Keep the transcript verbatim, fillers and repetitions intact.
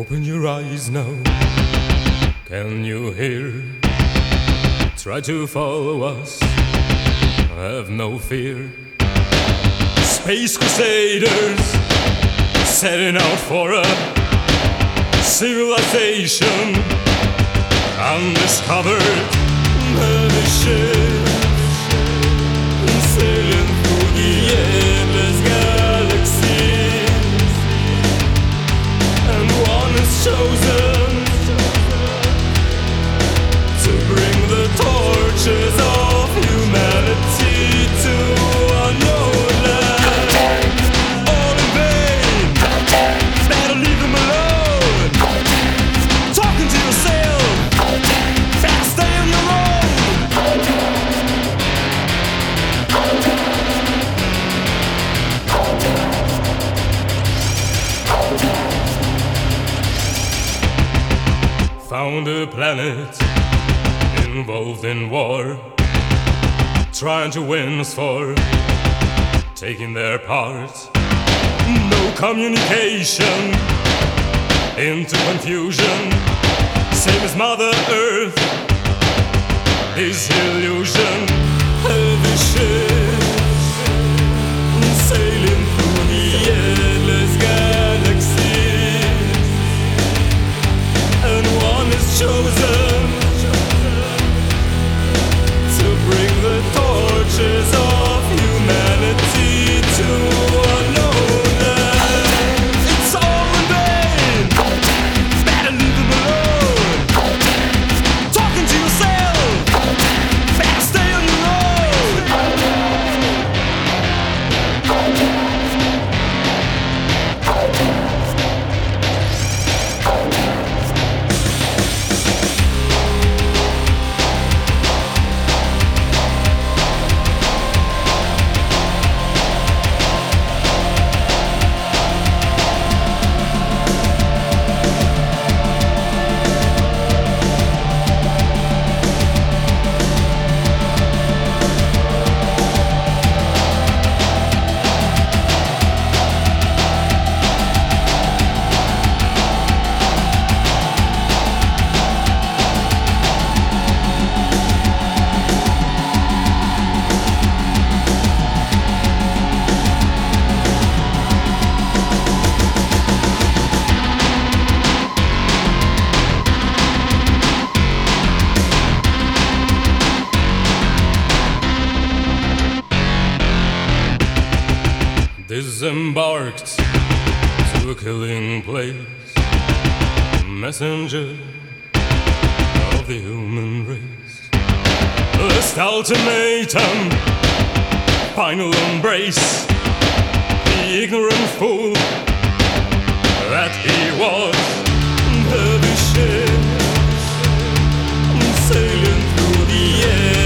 Open your eyes now. Can you hear? Try to follow us. Have no fear. Space Crusaders setting out for a civilization undiscovered. Heavy ships sailing through the endless galaxies, and one is chosen to bring the torches of humanity to unknown land. All in vain, better leave them alone. Talking to yourself, better stay on your own. Found a planet involved in war, trying to win us for taking their part. No communication, into confusion. Same as Mother Earth, this illusion. Heavy ships sailing through the endless galaxies, and one is chosen to bring the torches of humanity to unknown land. It's all in vain, better leave them alone. Talking to yourself, better stay on your own. Disembarked to a killing place, messenger of the human race. Last ultimatum, final embrace. The ignorant fool that he was. Heavy ships sailing through the air.